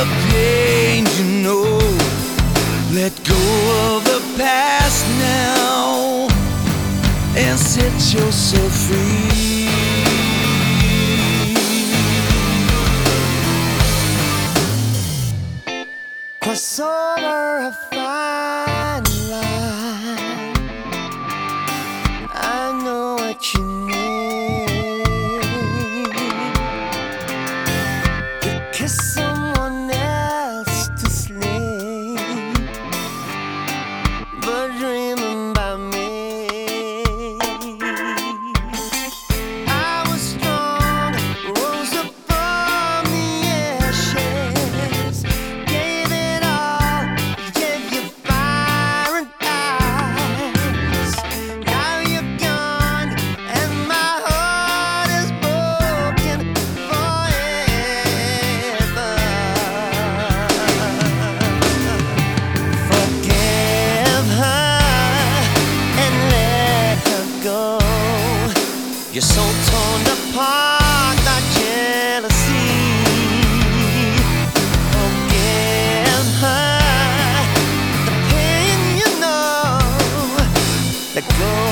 the pain, you know. Let go of the past now and set yourself free. Cross over a fine line. I know what you need. You kiss someone else to sleep, but dreaming about me. I was strong, rose up from the ashes, gave it all, gave you fire and ice. Now you're gone, and my heart is broken forever. Forgive her and let her go. You're so torn apart by jealousy. Forgive her the pain you know. Let go